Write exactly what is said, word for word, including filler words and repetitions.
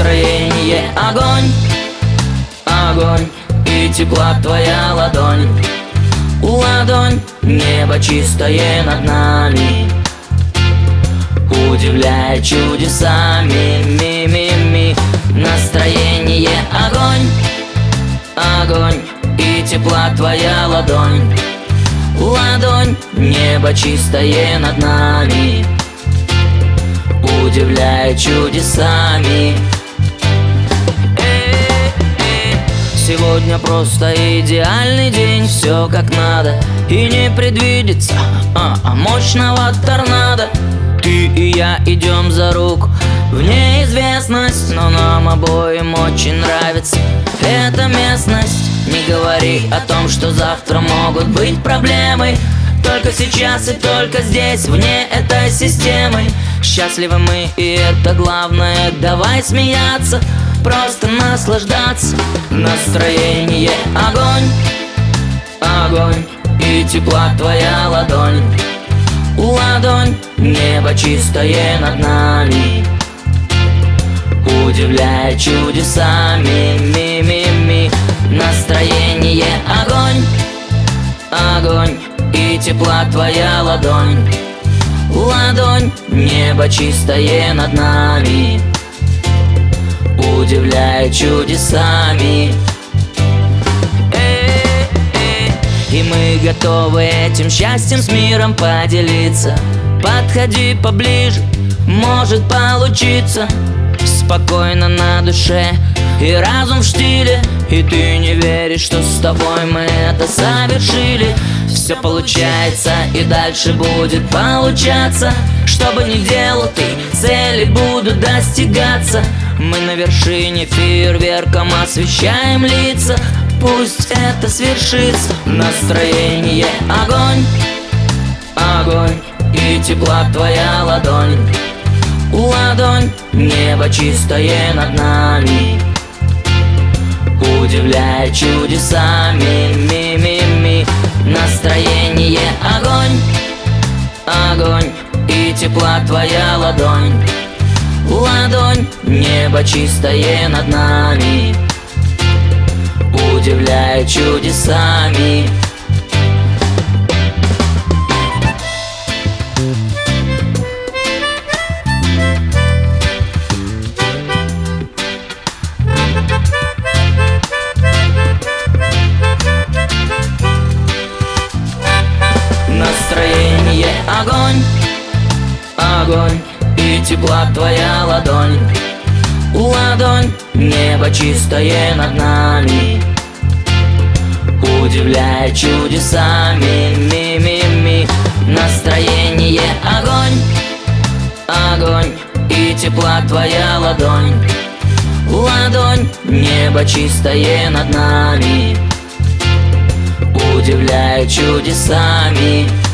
Настроение огонь, огонь, и тепла твоя ладонь. Ладонь, небо чистое над нами удивляет чудесами. Ми-ми-ми. Настроение огонь, огонь, и тепла твоя ладонь. Ладонь, небо чистое над нами удивляет чудесами. Сегодня просто идеальный день, все как надо, и не предвидится а, а мощного торнадо. Ты и я идем за руку в неизвестность, но нам обоим очень нравится эта местность. Не говори о том, что завтра могут быть проблемы. Только сейчас и только здесь, вне этой системы. Счастливы мы, и это главное. Давай смеяться, просто наслаждаться. Настроение огонь, огонь, и тепла твоя ладонь. Ладонь, небо чистое над нами удивляет чудесами. Ми-ми-ми. Настроение огонь, огонь, и тепла твоя ладонь. Ладонь, небо чистое над нами удивляет чудесами. Э-э-э. И мы готовы этим счастьем с миром поделиться. Подходи поближе, может получиться. Спокойно на душе и разум в штиле, и ты не веришь, что с тобой мы это совершили. Все получается и дальше будет получаться. Что бы ни делал ты, цели будут достигаться. Мы на вершине фейерверком освещаем лица. Пусть это свершится. Настроение огонь, огонь, и тепла твоя ладонь. Ладонь, небо чистое над нами удивляет чудесами. Ми-ми-ми. Настроение огонь, огонь, и тепла твоя ладонь. Ладонь, небо чистое над нами удивляет чудесами. Настроение огонь, огонь, и тепла твоя ладонь. Ладонь, небо чистое над нами удивляет чудесами. Ми-ми-ми. Настроение огонь, огонь, и тепла твоя ладонь. Ладонь, небо чистое над нами удивляет чудесами.